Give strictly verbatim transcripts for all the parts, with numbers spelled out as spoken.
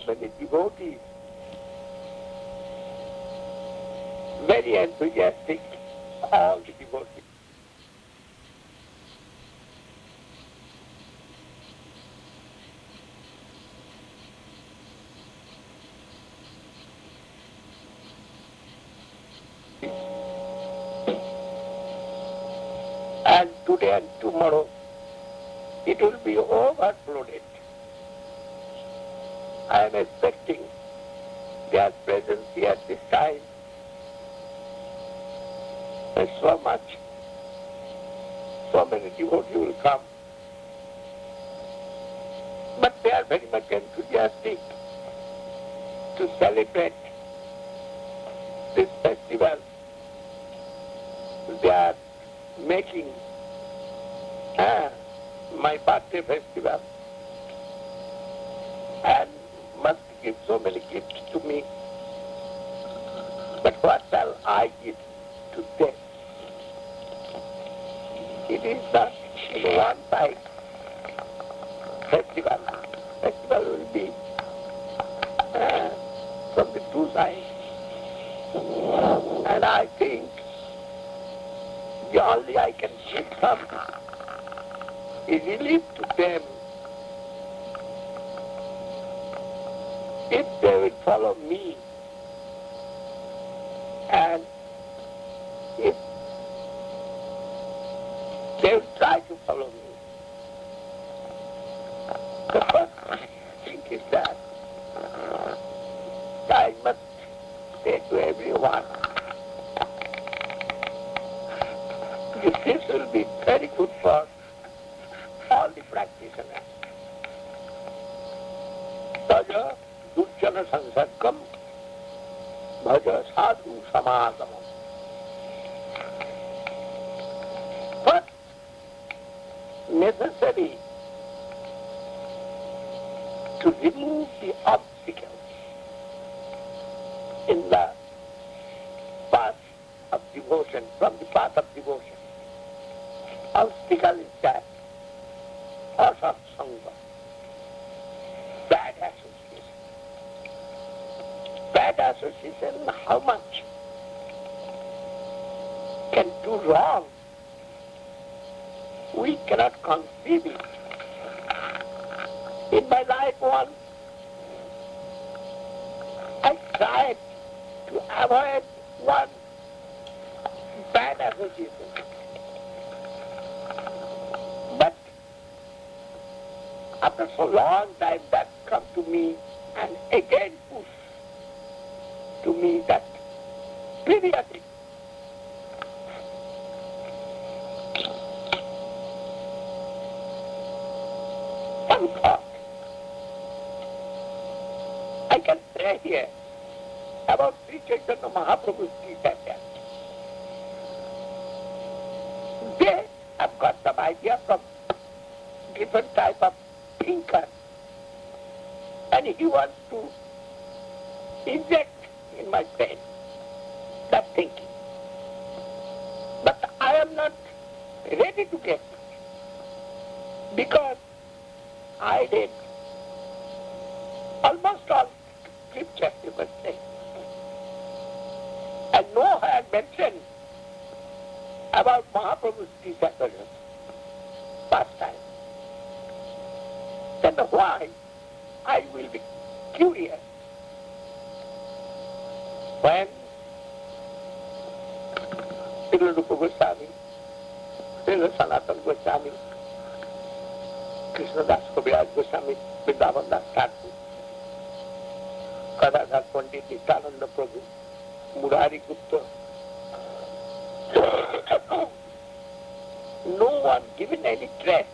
many devotees, very enthusiastic, all the devotees. And today and tomorrow, it will be overflowed. I am expecting their presence here at this time. There's so much, so many devotees will come. But they are very much enthusiastic to celebrate this festival. They are making ah, my birthday festival and must give so many gifts to me. But what shall I give to them? It is not in one side festival. Festival will be uh, from the two sides. And I think the only I can give some is relief to them if they will follow me, and if they will try to follow me. The first thing is that I must say to everyone, this will be very good for all the practitioners. Taja durjana sansargam bhaja sadhu samagamam. But necessary to remove the obstacles in the path of devotion, from the path of devotion. Obstacle is that asat sangha, bad association. Bad association, how much can do wrong? We cannot conceive it. In my life once, I tried to avoid one bad association. But after so long time that come to me and again push to me that periodic some thought. I can say here about Sri Chaitanya Mahaprabhu's teacher. They have got some idea from different type of thinker, and he wants to inject in my brain that thinking. But I am not ready to get it, because I read almost all scriptures, you can say, and nowhere mentioned about Mahaprabhu's disciples past time. Then why I will be curious when Srila Rupa Goswami, Srila Sanatana Goswami, Krishnadas Kaviraj Goswami, Vrindavan Das Thakur, Kadadhar Pandit Nityananda Prabhu, Murari Gupta, no one given any trace.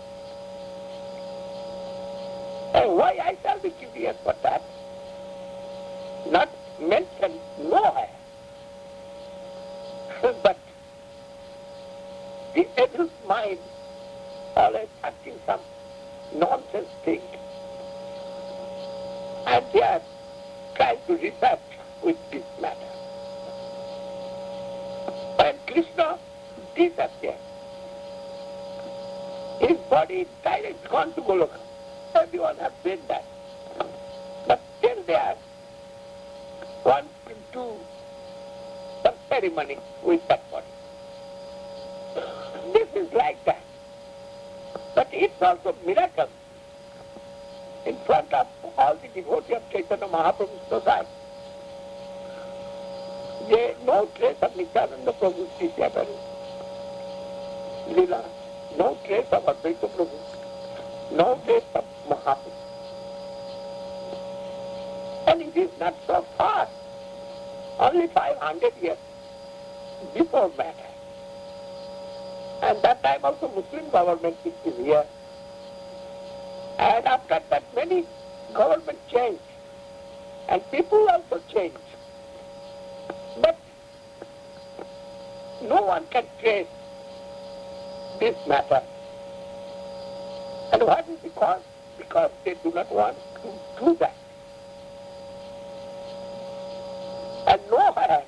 And why I shall be curious for that? Not mentioned nowhere. But the adult mind always acting some nonsense thing. And they are trying to research with this matter. When Krishna disappeared, his body direct gone to Goloka. Everyone has said that. But there one can do some ceremony with that body. This is like that. But it's also miracle. In front of all the devotees of Chaitanya Mahaprabhu's society, there no trace of Nityananda Prabhu's disappearance. Lila, no trace of Advaita Prabhu, no trace of Mahaprabhu. And it is not so far, only five hundred years before matter. And that time also Muslim government is here. And after that many government changed. And people also changed. But no one can trace this matter. And what is the cause? Because they do not want to do that. And nowhere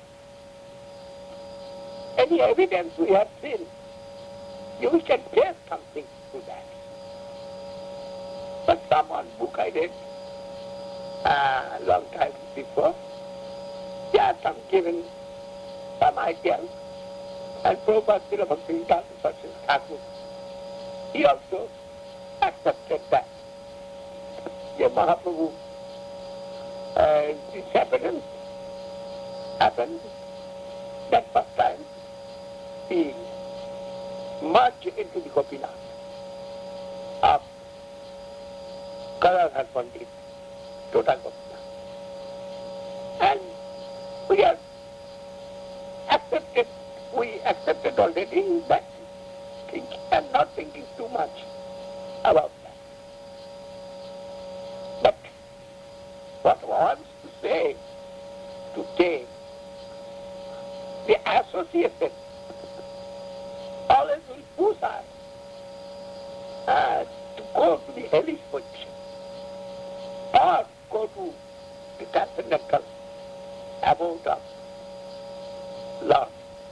any evidence we have seen, you can trace something to that. But some one book I read a uh, long time before, there are some given some ideas. And Prabhupada Srila Bhaktivedanta Saraswati Thakur, he also accepted that. The Mahaprabhu uh, disappearance happened that first time he merged into the Gopinath of Gadadhar Pandit, Tota Gopinath. And we have accepted, we accepted already that thinking and not thinking too much about that. But what wants to say today, the association always will push us uh, to go to the hellish position or go to the transcendental abode of Lord.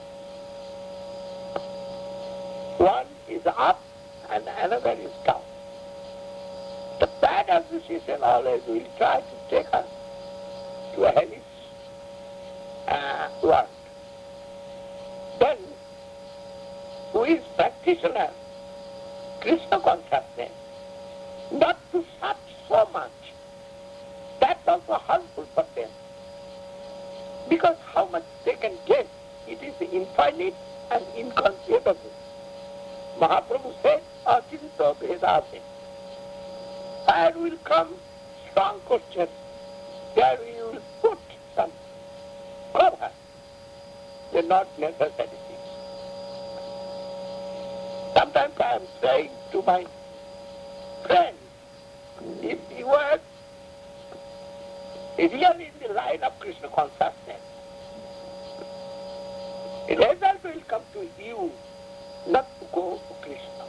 One is up and another is down. The bad association always will try to take us to a hellish uh, world. Then, who is practitioner, Krishna consciousness, not to search so much, that's also harmful for them. Because how much they can get, it is infinite and inconceivable. Mahaprabhu said, Achinta Vedase. There will come strong questions. There we will put some cover. They're not necessary things. Sometimes I am saying to my friends, if you were really in the line of Krishna consciousness, the result will come to you, not to go to Krishna.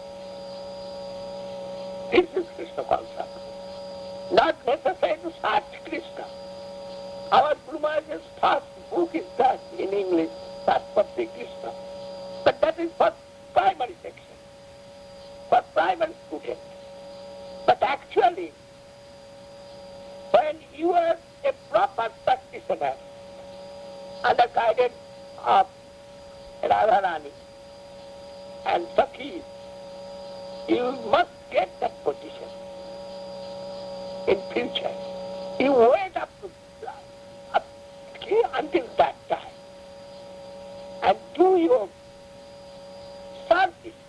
This is Krishna consciousness. Not necessary to search Krishna. Our Guru Maharaj's first book is that in English, Tatpatti Krishna. But that is for primary section, for primary student. But actually, when you are a proper practitioner under guidance of Radharani and Sakhis, you must get that position in future. You wait up to up until that time and do your service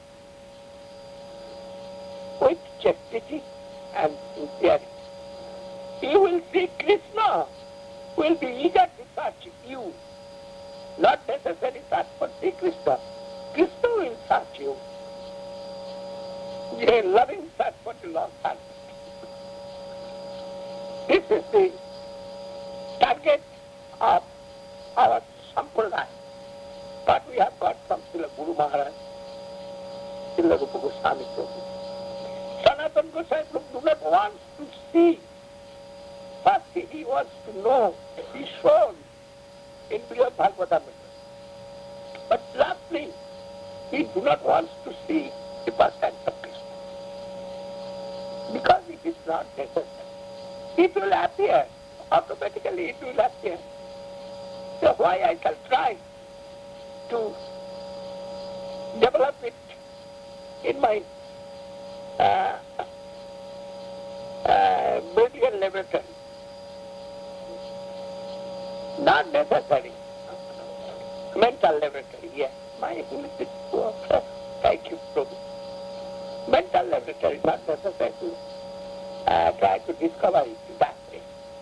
with chastity and sincerity. You will see Krishna will be eager to search you, not necessarily search for Sri Krishna. Krishna will search you. A loving search for the Lord search. This is the target of our Sampradaya. But we have got from Srila Guru Maharaj, Srila Rupa Goswami Prabhu. Sanatana Goswami Prabhu do not want to see. First he wants to know, he shown in Brihad Bhagavatamrita. But lastly, he do not want to see the percent of Krishna. Because it is not necessary. It will appear automatically it will appear. So why I shall try to develop it in my uh, uh, brilliant laboratory? Not necessary. Mental laboratory, yes. My English is poor. Thank you, Prabhu. Mental laboratory, not necessary to uh, try to discover it that way.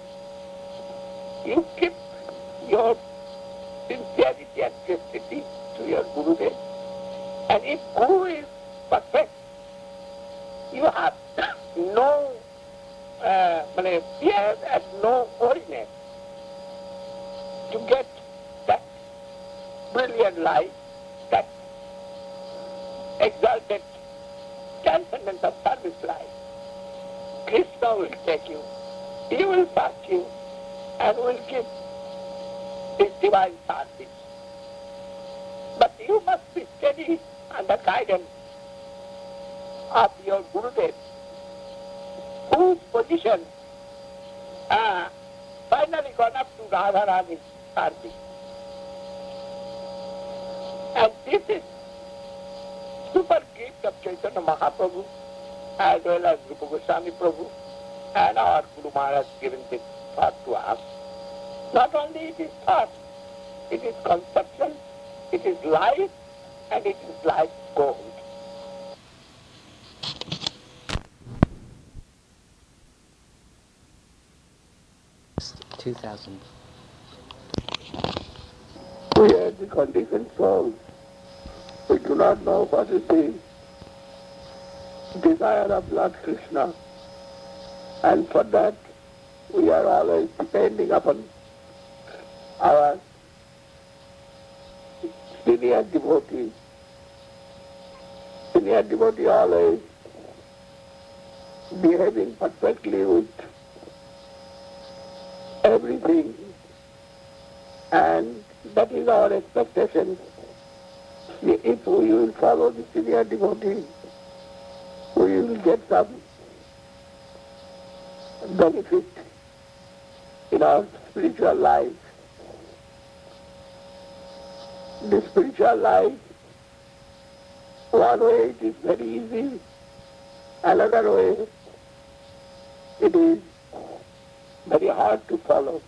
You keep your sincerity and chastity to your Gurudev. And if Guru is perfect, you have no uh, fear and no worriness to get that brilliant light, that exalted transcendence of service life. Krishna will take you, he will touch you, and will give his divine service. But you must be steady under guidance of your Gurudev, whose position uh, finally gone up to Radharani's service. And this is super gift of Chaitanya Mahaprabhu as well as Rupa Goswami Prabhu and our Guru Maharaj given this thought to us. Not only it is thought, it is conception, it is life, and it is life gold. two thousand. We are the conditioned souls. We do not know what is the desire of Lord Krishna. And for that, we are always depending upon our senior devotee. Senior devotee always behaving perfectly with everything, and that is our expectation. If we will follow the senior devotee, we will get some benefit in our spiritual life. The spiritual life, one way it is very easy, another way it is very hard to follow.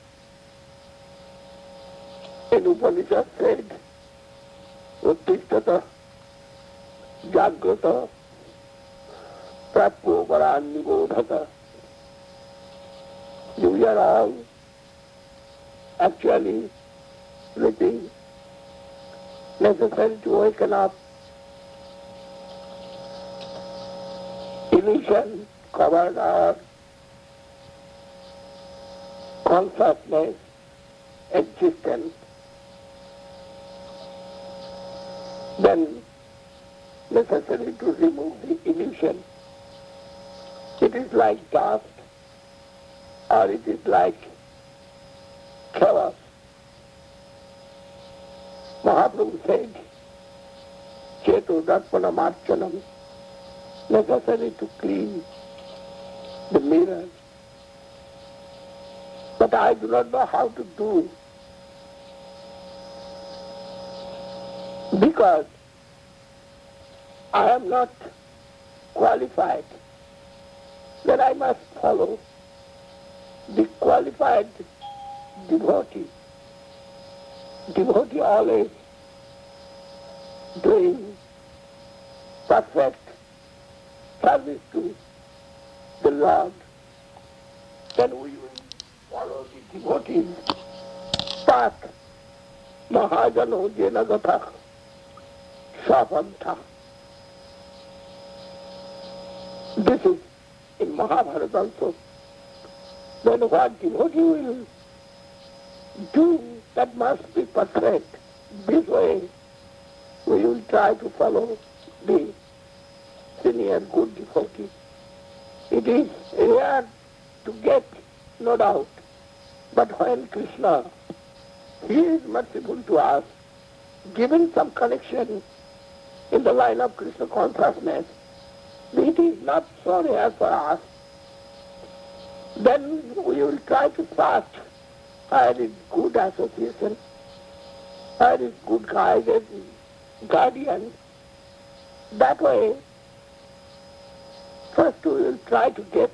In Upanishad said, Uttishtata, Jagrata, Prapyo Paran Nibodhata. You are all actually sleeping, necessary to waken up. Illusion covered our consciousness, existence. Then necessary to remove the illusion. It is like dust, or it is like chaos. Mahaprabhu said, Cheto Darpana Marchanam, necessary to clean the mirror. But I do not know how to do, because I am not qualified. Then I must follow the qualified devotee. Devotee always doing perfect service to the Lord. Then we will follow the devotee's path. Mahajano Jenagata Savanta. This is in Mahabharata also. Then what devotee will do, that must be perfect. This way we will try to follow the senior good devotee. It is rare to get, no doubt. But when Krishna, he is merciful to us, given some connection in the line of Krishna consciousness, it is not so rare for us Then we will try to fast. Where is good association, where is good guidance, guardian. That way, first we will try to get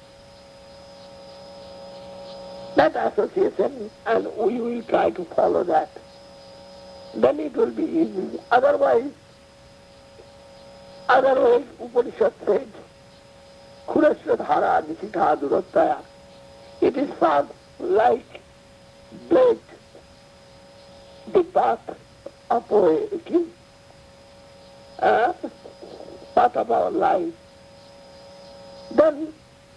that association and we will try to follow that. Then it will be easy. Otherwise, otherwise Upanishad said, Kurasya dhara nisitha durattaya. It is far like blade, the path of a king, uh, path of our life. Then,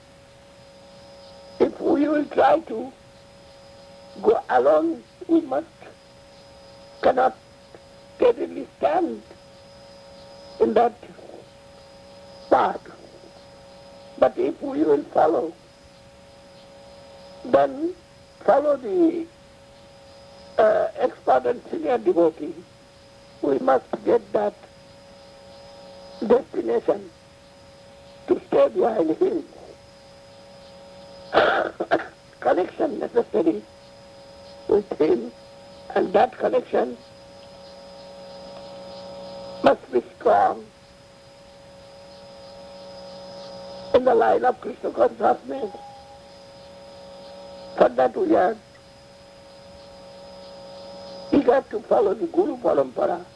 if we will try to go alone, we must, cannot steadily stand in that path. But if we will follow, then follow the uh, expert and senior devotee, we must get that destination to stay behind him. Connection necessary with him, and that connection must be strong in the line of Krishna consciousness. For that we are eager to follow the Guru Parampara.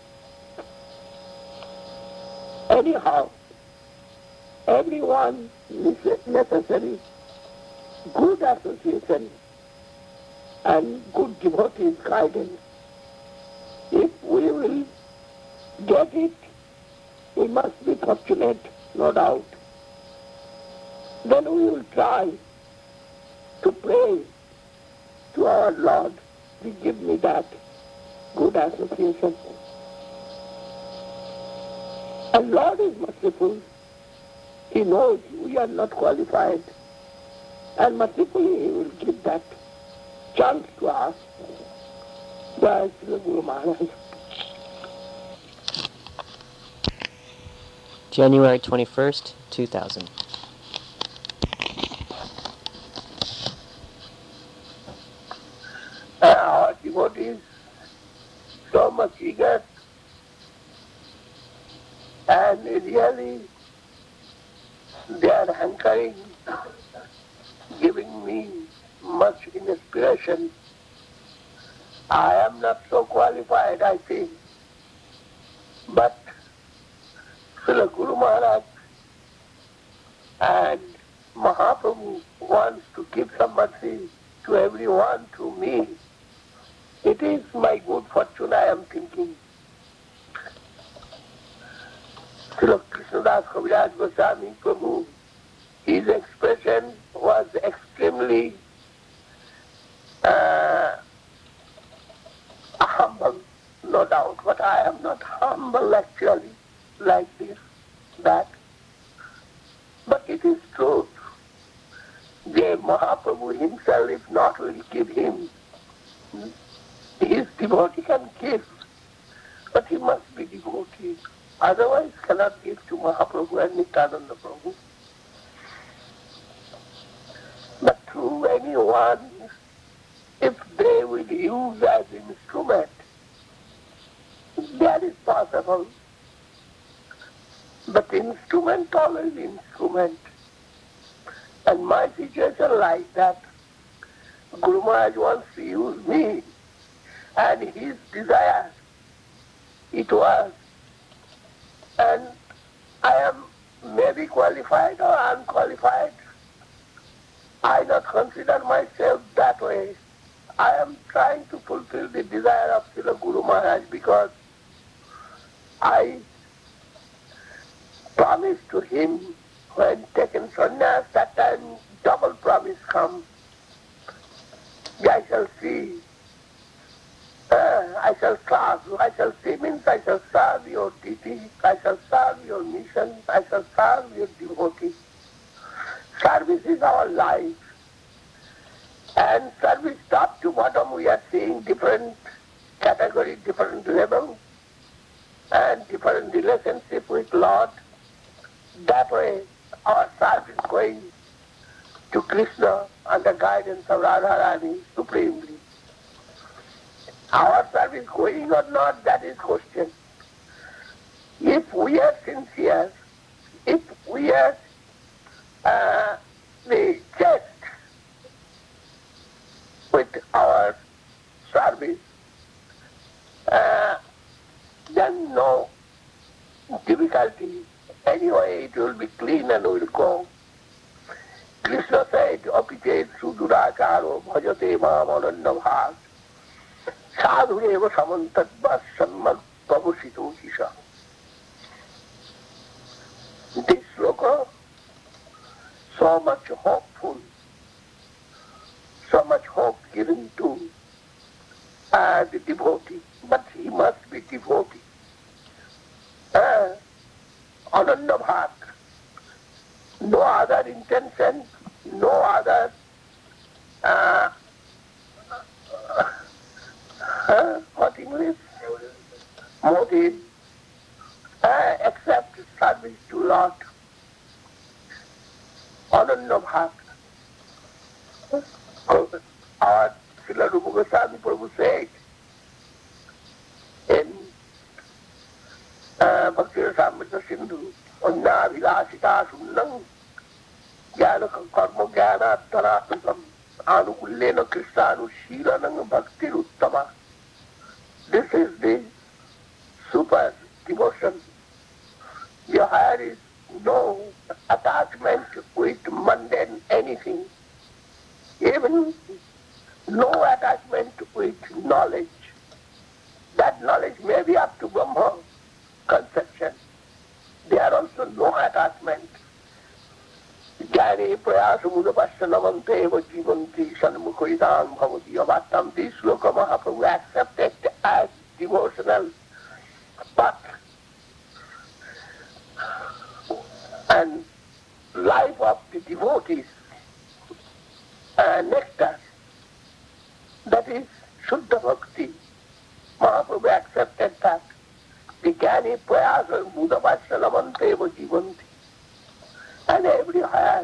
Anyhow, everyone is necessary good association and good devotees guidance. If we will get it, we must be fortunate, no doubt. Then we will try to pray to our Lord, please give me that good association. And Lord is merciful. He knows we are not qualified. And mercifully He will give that chance to us. Jai Sri Guru Maharaj. January twenty-first, two thousand. Our devotees so much eager and really they are hankering, giving me much inspiration. I am not so qualified, I think, but Srila Guru Maharaj and Mahaprabhu wants to give some mercy to everyone, to me. It is my good fortune, I am thinking. Srila Krishnadas Kaviraj Goswami Prabhu, his expression was extremely uh, humble, no doubt, but I am not humble actually, like this, that. But it is true. The Mahaprabhu himself, if not, will give him. His devotee can give, but he must be devotee. Otherwise cannot give to Mahaprabhu and Nityananda Prabhu. But through anyone, if they will use as instrument, that is possible. But instrument always instrument. And my situation like that, Guru Maharaj wants to use me, and his desire it was. And I am maybe qualified or unqualified. I not consider myself that way. I am trying to fulfill the desire of Srila Guru Maharaj because I promised to him when taken sannyas, that time double promise comes. I shall see, uh, I shall serve, I shall see means I shall serve your deity, I shall serve your mission, I shall serve your devotee. Service is our life. And service top to bottom we are seeing different category, different level, and different relationship with Lord. That way our service is going. to Krishna under guidance of Radharani supremely. Our service going or not, that is question. If we are sincere, if we are uh, the just with our service, uh, then no difficulty. Anyway, it will be clean and will go. Krishna said, Apichet suduracharo bhajate mam ananya bhag sadhureva samantadva sanmad prabhushito kisha. This sloka, so much hopeful, so much hope given to uh, the devotee, but he must be devotee. Uh, ananya bhag, no other intention, no other uh, uh, what English? Motive, uh, except service to Lord. Ananya bhag. Our Srila Rupa Goswami Prabhu said in uh, Bhakti Rasamrita Sindhu, Anya vilasita sunnam jnana karma jnana taratam anukullena krishna anushīlanam bhakti uttama. This is the super devotion. There is no attachment with mundane anything, even no attachment with knowledge. That knowledge may be up to Brahma conception. There also no attachment. Jnane prayasa mudapasyanamante eva jivanti sanmukharidam bhavati avattam. This sloka Mahaprabhu accepted as devotional path and life of the devotees, uh, nectar. That is Shuddha Bhakti. Mahaprabhu accepted that. The Jnane prayasa mudapasyanamante eva jivanti. And everywhere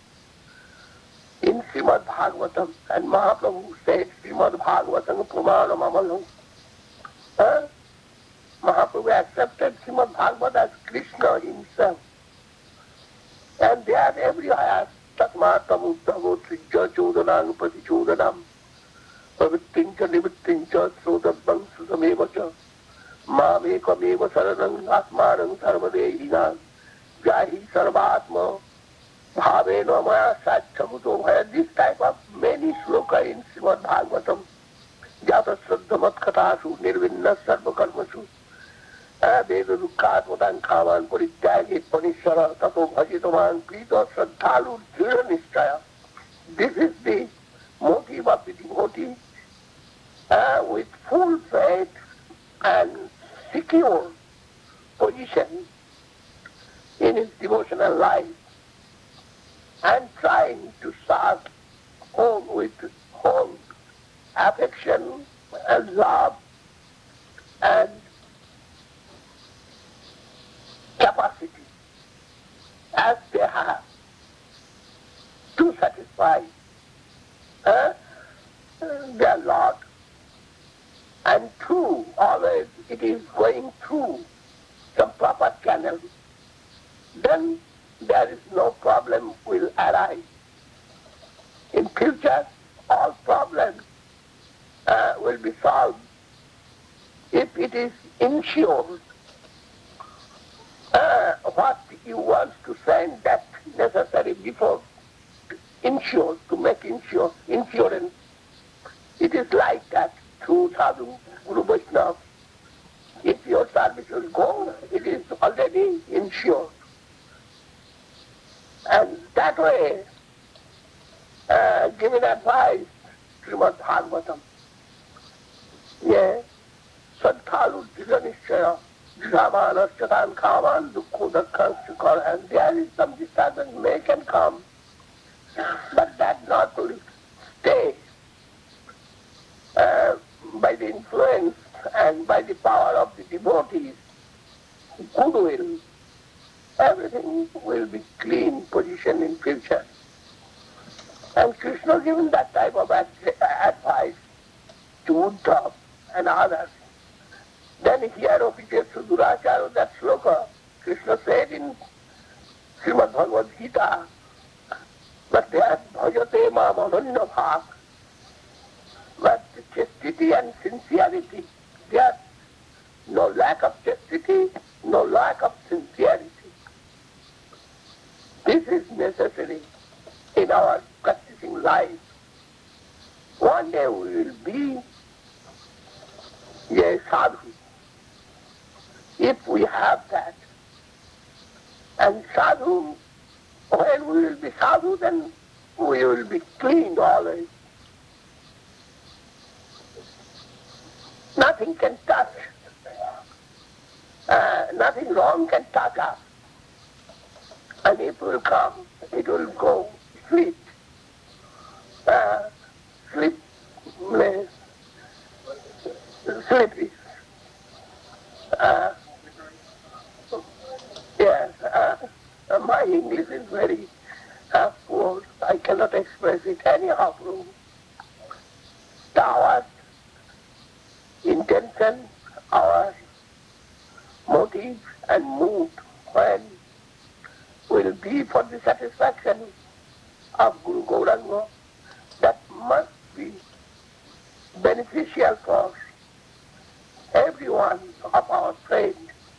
in Srimad Bhagavatam, and Mahaprabhu said Srimad Bhagavatam pramanam amalam. Huh? Mahaprabhu accepted Srimad Bhagavatam as Krishna himself. And they are everywhere. Tatmatam uddhavo trijya chodanang patichodanam pravittincha nivittincha srodabham susamevacha mamekam saranam atmanam sarvadehinam jahi sarvatma bhavena maya satchamuto bhaya. This type of many sloka in Srimad Bhagavatam. Jata shraddhamat kathasu nirvinna sarva karmasu veda dukkhatmadan khaman parityage panishara tato bhajitaman prita shraddhalu dhira nishtaya. This is the motive of the devotee uh, with full faith and secure position in his devotional life and trying to serve home with whole affection and love and capacity as they have to satisfy uh, their Lord. And through, always it is going through some proper channel. Then there is no problem will arise. In future, all problems uh, will be solved if it is ensured. Uh, what you want to send that necessary before ensure, to make insure, insurance. It is like that through Sadhu, Guru Vaishnava. If your service will go, it is already insured. And that way, uh, giving advice, Srimad Bhagavatam. Yeah, Sadhalu Dhiranishaya, Dhiramanasyadan Kaman, Dukho Dakhansukar, and there is some disturbance may can come, but that not will stay uh, by the influence and by the power of the devotees, goodwill. Everything will be clean position in future. And Krishna given that type of ad- advice to Uddhav and others. Then here officiates Suduracharya, that sloka, Krishna said in Srimad Bhagavad Gita, but there bhajate mam ananya bhav. But chastity and sincerity, there no lack of chastity, no lack of sincerity. This is necessary in our practicing life. One day we will be a sadhu, if we have that. And sadhu, when we will be sadhu, then we will be clean always. Nothing can touch, uh, nothing wrong can touch us. And it will come, it will go, sleep, uh, sleep, uh, sleepy. Uh, yes, uh, uh, my English is very uh, poor. I cannot express it anyhow. Our intention, our motive and mood when will be for the satisfaction of Guru Gauranga, that must be beneficial for everyone of our friends.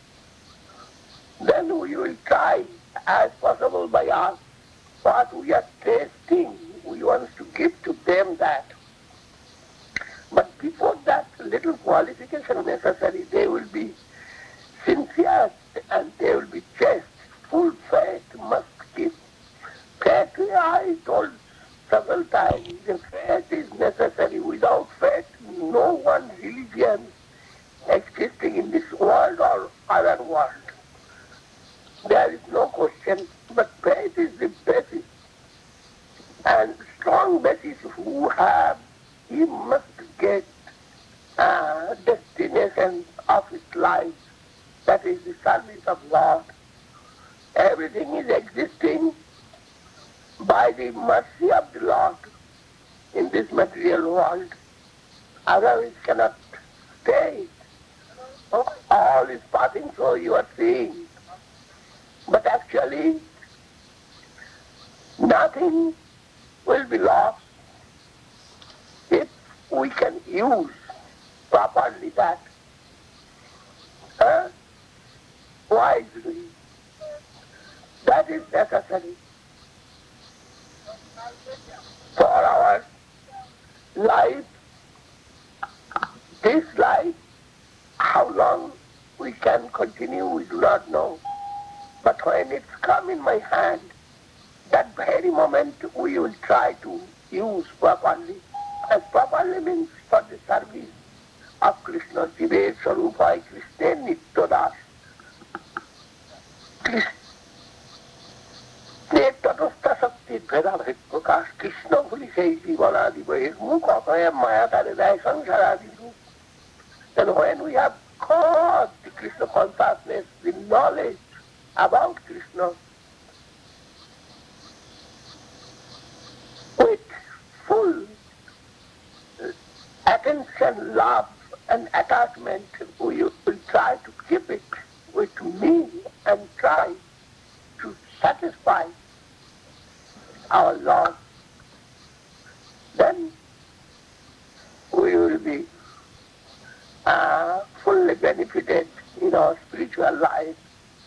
Then we will try as possible by us what we are tasting, we want to give to them that. But before that, little qualification necessary. They will be sincere and they will be chaste. Full faith must keep. Faith, I told several times, the faith is necessary. Without faith, no one religion existing in this world or other world. There is no question, but faith is the basis. And strong basis who have, he must get uh, destination of his life. That is the service of Lord. Everything is existing by the mercy of the Lord in this material world. Otherwise cannot stay. All is passing, so you are seeing. But actually, nothing will be lost if we can use properly that uh, wisely. That is necessary for our life. This life, how long we can continue, we do not know. But when it's come in my hand, that very moment we will try to use properly. And properly means for the service of Krishna, Jive Sarupai Krishna Nityadas. তটস্থ শক্তির ভেদাভেদ প্রকাশ কৃষ্ণ ভুলি সেই জীবনাদি বহির্মুখ অতএব মায়া তারে দেয় সংসারাদি রূপ. Then when we have got the Krishna consciousness, the knowledge about Krishna, with full attention, love and attachment, we will try to keep it with me and try to satisfy our Lord. Then we will be uh, fully benefited in our spiritual life.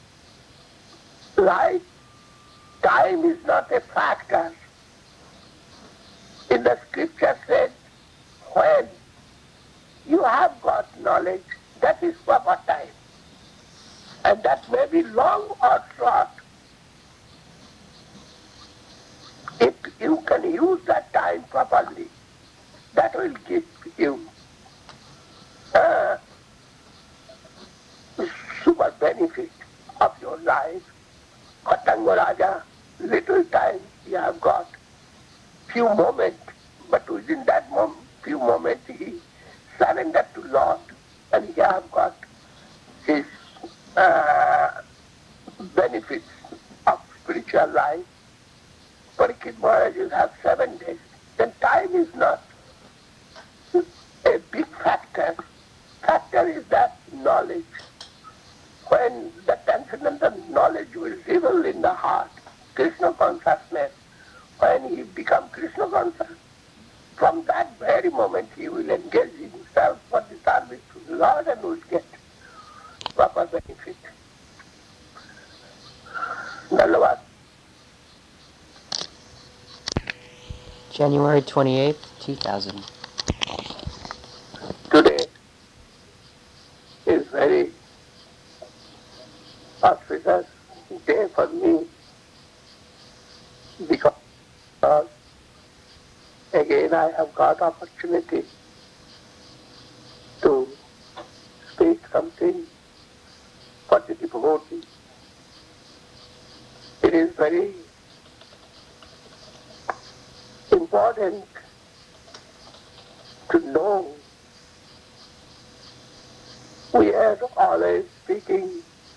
Life, time is not a factor. In the scripture said, when you have got knowledge, that is proper time. And that may be long or short. If you can use that time properly, that will give you uh, super benefit of your life. Khatanga Raja, little time he have got, few moments, but within that moment, few moments he surrendered to Lord and he have got his uh, benefits of spiritual life. Parikshit Maharaj will have seven days. Then time is not a big factor. Factor is that knowledge. When the transcendental knowledge will revel in the heart, Krishna consciousness, when he becomes Krishna conscious, from that very moment he will engage himself for the service to the Lord and will get proper benefit. Dhanyavad. January twenty-eighth, two thousand. Today is very auspicious day for me because again I have got opportunity to speak something for the devotee. It is very important to know we are always speaking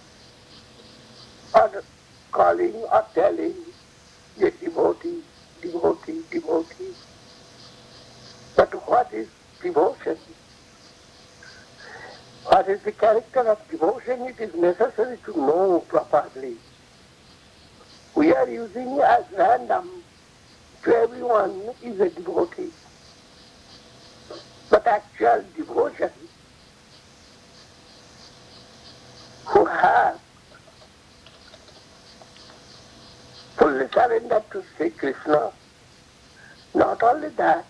or calling or telling the devotee, devotee, devotee. But what is devotion? What is the character of devotion? It is necessary to know properly. We are using as random to everyone is a devotee. But actual devotion, who has fully surrendered to Sri Krishna, not only that,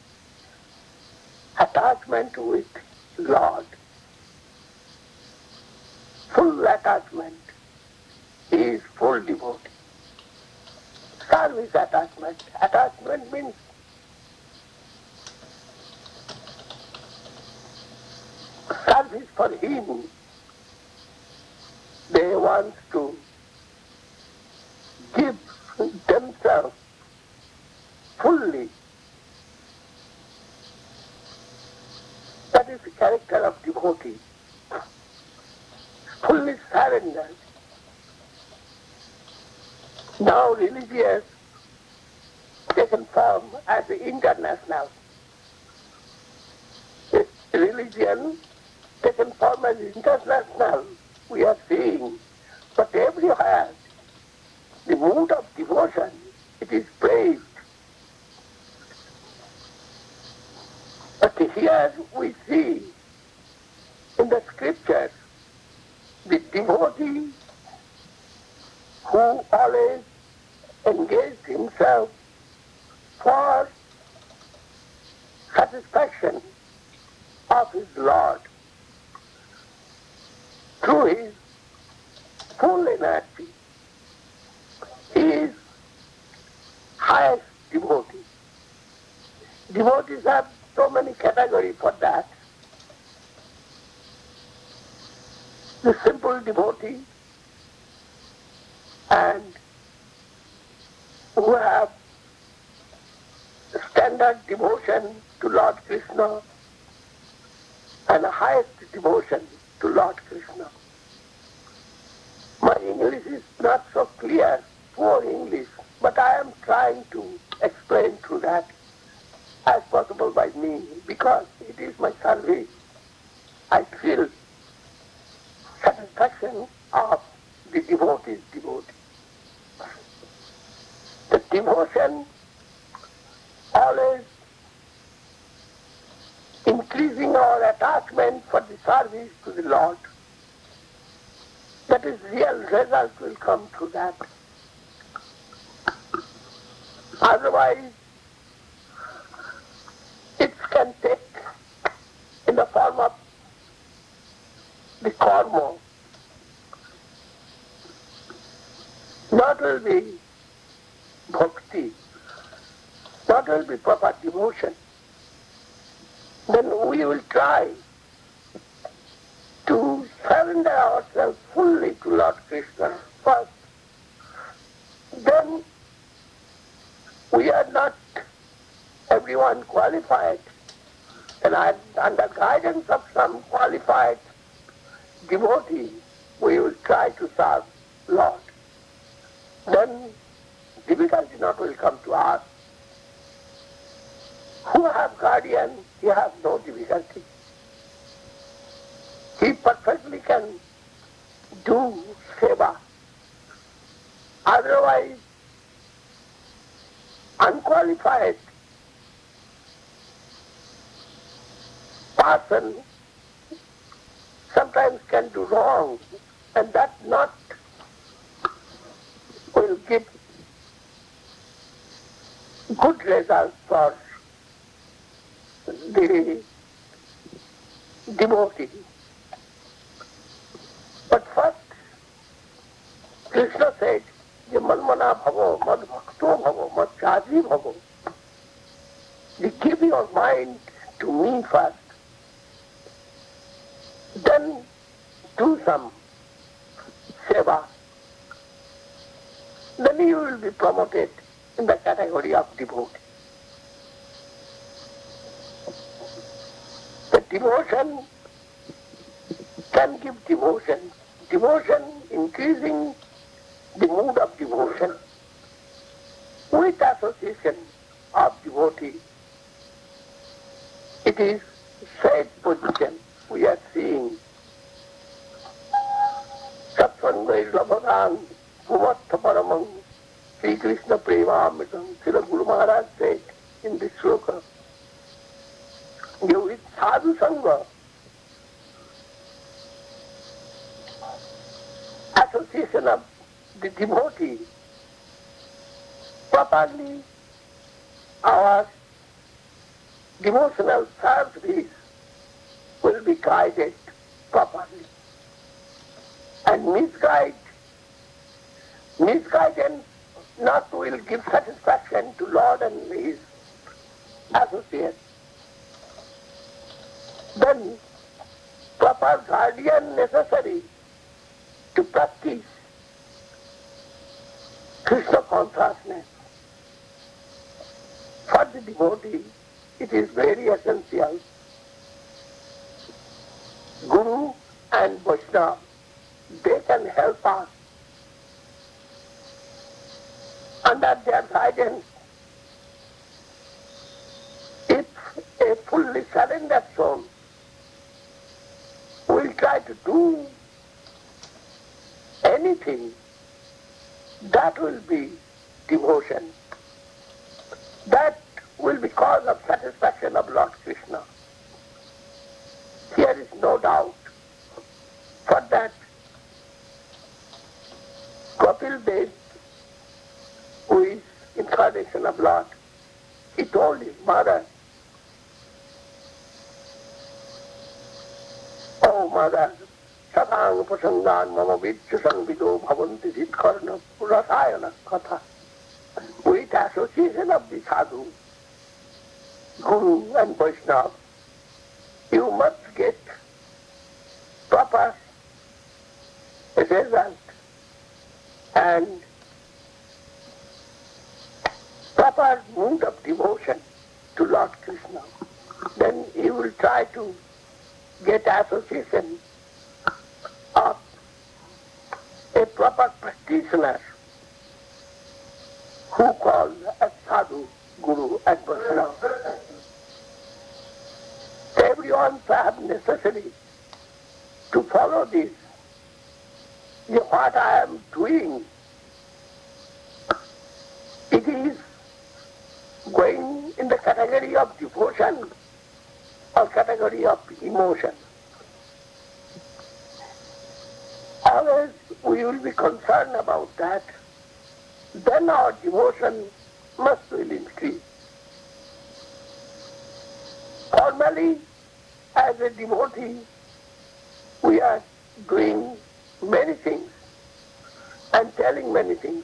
attachment with Lord, full attachment, he is full devotee. Service attachment. Attachment means service for him. They want to give themselves fully. That is the character of devotee. Fully surrendered. Now religious taken form as international. Religion taken form as international, we are seeing. But everywhere, the mood of devotion, it is praised. But here we see in the scriptures the devotee who always engaged himself for satisfaction of his Lord through his full energy. He is highest devotee. Devotees have so many categories for that. The simple devotee and who have standard devotion to Lord Krishna and the highest devotion to Lord Krishna. My English is not so clear, poor English, but I am trying to explain through that as possible by me, because it is my service. I feel satisfaction of the devotee's devotee. The devotion always increasing our attachment for the service to the Lord. That is, real result will come through that. Otherwise, it can take in the form of the karma. Not will be bhakti, not will be proper devotion. Then we will try to surrender ourselves fully to Lord Krishna first. Then we are not everyone qualified. And under guidance of some qualified devotee, we will try to serve Lord. Then the difficulty not will come to us. Who have guardian, he has no difficulty. He perfectly can do seva. Otherwise, unqualified person sometimes can do wrong, and that not will give good results for the devotee. But first, Krishna said, "Je manmana bhavo, mad bhakto bhavo, mad chaji bhavo." You give your mind to me first, then do some seva. Then you will be promoted in the category of devotee. The devotion can give devotion. Devotion increasing the mood of devotion with association of devotee. It is said position we are seeing. Satsanga Labhadan Pumatha Paramam Sri Krishna Premamritam. Srila Guru Maharaj said in this sloka, you with sadhu sangha, association of the devotee, properly our devotional service will be guided properly. And misguide, misguidance not will give satisfaction to Lord and His associates. Then proper guardian necessary to practice Krishna consciousness. For the devotee, it is very essential. Guru and Vaishnava, they can help us. Under their guidance, if a fully surrendered soul will try to do anything, that will be devotion. That will be cause of satisfaction of Lord Krishna. Here is no doubt. For that, Kapil Dev, who is incarnation of Lord, he told his mother, "Oh mother, Satang Pasangan Mama Vidyasang Vido Bhavanti Dhitkarna Rasayana Katha." With association of the sadhu, Guru and Vaishnava, you must get proper result and proper mood of devotion to Lord Krishna. Then you will try to get association of a proper practitioner who call as sadhu, Guru and Vaishnava. Everyone have necessity to follow this. What I am doing, it is going in the category of devotion or category of emotion. Always we will be concerned about that. Then our devotion must will increase. Formally, as a devotee, we are doing many things and telling many things.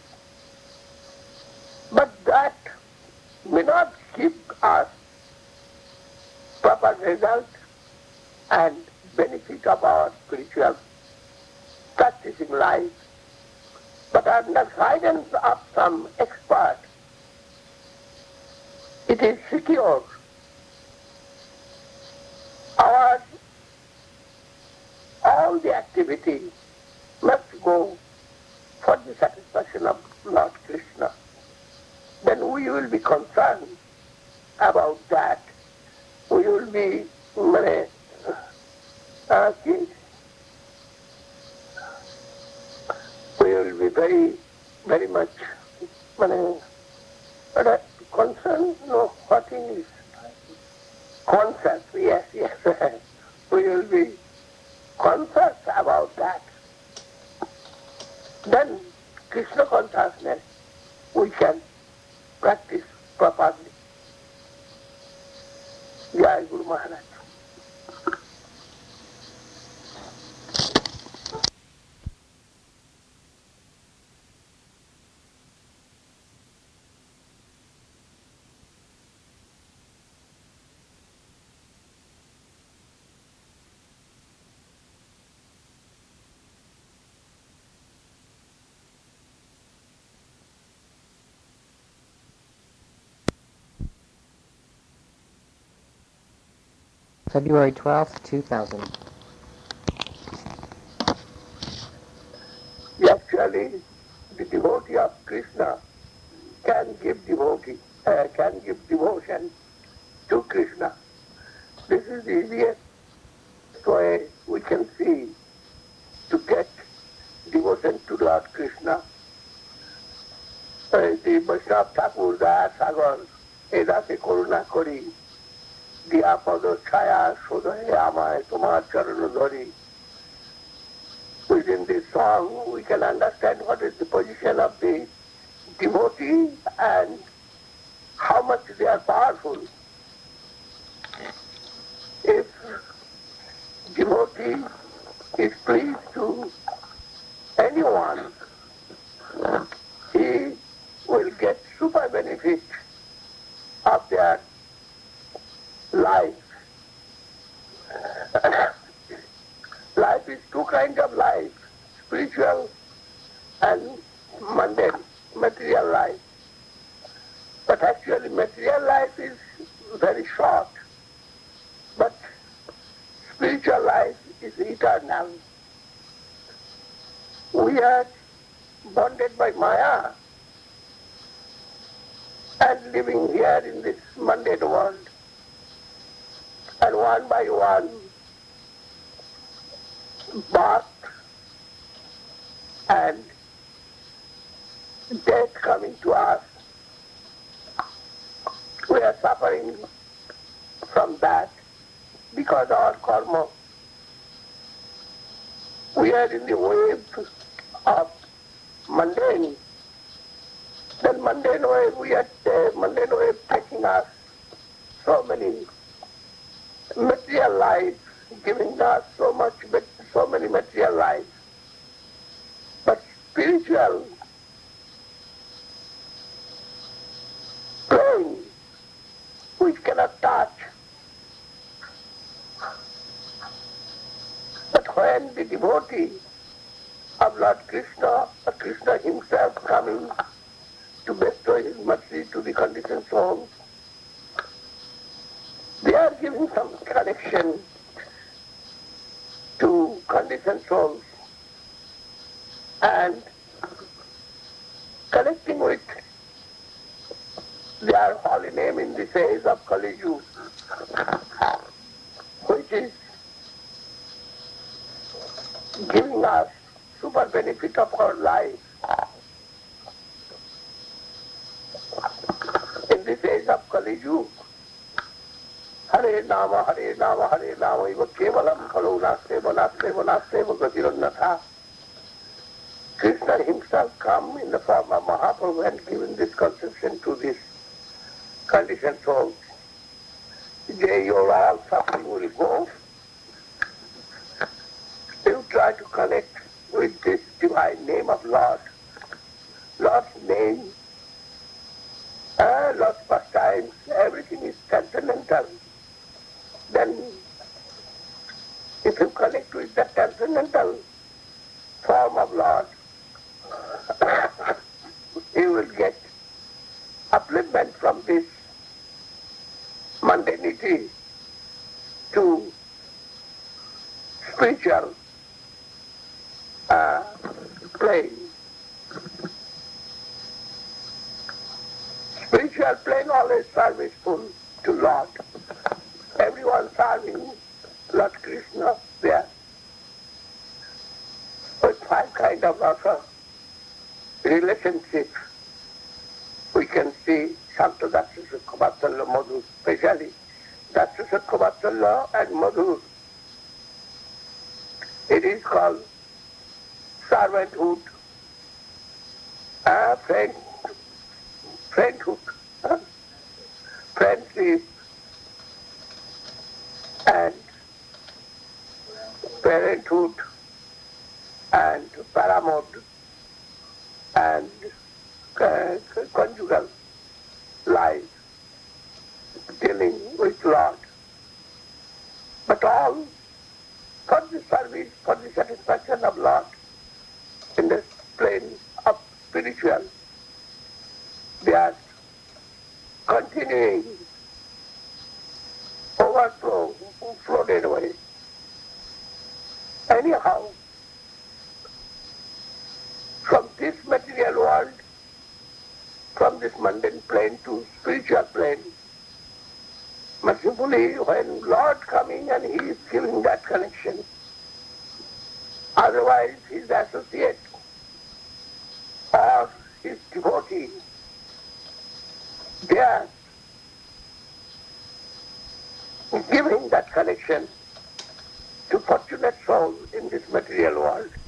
But that may not give us proper result and benefit of our spiritual practicing life. But under guidance of some expert, it is secure. Our all the activity must go for the satisfaction of Lord Krishna. very, very much, mane, but a concern, no, what is conscious, yes, yes, we will be conscious about that. Then Krishna consciousness we can practice properly. Jai Guru Maharaj. February twelfth, two thousand. Actually, the devotee of Krishna can give devotee, uh, can give devotion to Krishna. This is the easiest way we can see to get devotion to Lord Krishna. Uh, the Vaishnava Thakur Daya Sagar, Edase Koruna Kori, Diya Pado Chaya Sodhaye Amaye Tomar Charana Dhari. Within this song we can understand what is the position of the devotee and how much they are powerful. If devotee is pleased to anyone, he will get super benefit of their life. Life is two kinds of life, spiritual and mundane, material life. But actually material life is very short, but spiritual life is eternal. We are bonded by Maya and living here in this mundane world. And one by one, birth and death coming to us. We are suffering from that because our karma. We are in the wave of mundane. Then mundane wave, we are uh, mundane wave taking us so many material lives, giving us so much, so many material lives. But spiritual plane, which cannot touch. But when the devotee of Lord Krishna, or Krishna himself coming to bestow his mercy to the conditioned souls, they are giving some connection to conditioned souls and connecting with their holy name in this age of Kali Yuga, which is giving us super benefit of our life. In this age of Kali Yuga, Hare Nama, Hare Nama, Hare Nama, Iva Kevalam Kalo Naseva, Naseva, Naseva, Gatirannatha. Krishna himself come in the form of Mahaprabhu and given this conception to this conditioned souls. Your all suffering will go. You try to connect with this divine name of Lord. Lord's name, uh, Lord's pastimes, everything is transcendental. Then, if you connect with that transcendental form of Lord, you will get upliftment from this mundanity to spiritual uh, plane. Spiritual plane always serviceful to Lord. Everyone serving Lord Krishna there with five kind of rasa. relationship, we can see Shanta Dakshasya Kumatalla Madhu, especially Dakshasya Kumatalla and Madhu. It is called servanthood, uh, friend, friendhood, uh, friendship, and parenthood, and paramount, and uh, conjugal life, dealing with Lord. But all for the service, for the satisfaction of Lord in the plane of spiritual, they are continuing overflow, floated away. Anyhow, from this material world, from this mundane plane to spiritual plane, mercifully, when Lord coming and He is giving that connection, otherwise His associate or His devotee, they are giving that connection to fortunate souls in this material world.